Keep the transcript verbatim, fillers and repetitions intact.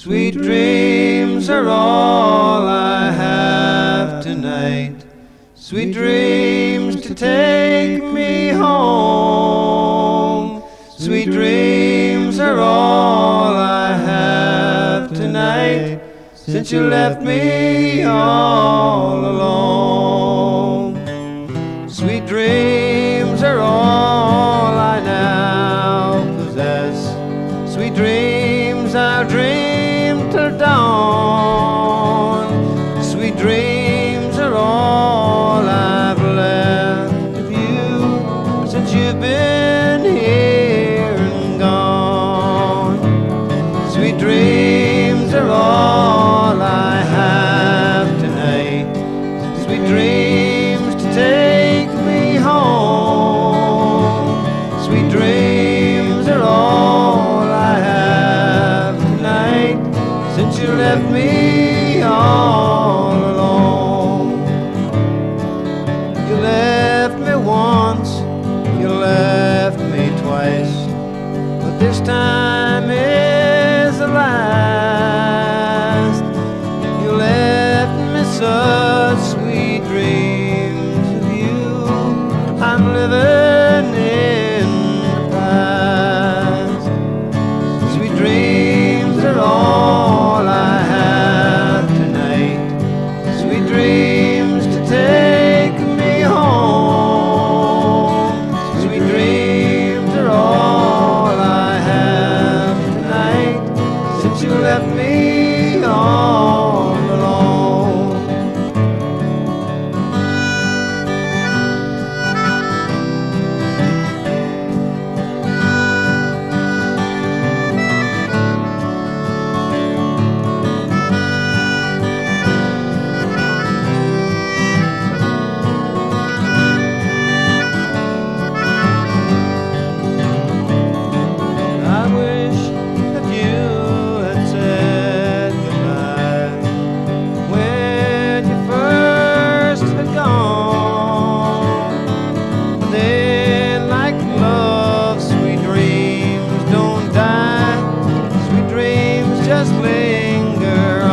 Sweet dreams are all I have tonight. Sweet dreams to take me home. Sweet dreams are all I have tonight, since you left me all alone. Sweet dreams are all I now possess. Sweet dreams I'll dream till dawn. Sweet dreams are all I've left of you, since you've been here and gone. Sweet dreams are all I have tonight. Sweet dreams to take me home. Sweet dreams are all I have tonight, since you left me all alone. You left me once, you left me twice, but this time is the last. You left me such sweet dreams of you. I'm living in the past. Sweet dreams are all I have tonight. Sweet dreams to take me home. Sweet dreams are all I have tonight, since you left me all alone. I wish that you had said goodbye when you first had gone. But then, like love, sweet dreams don't die. Sweet dreams just linger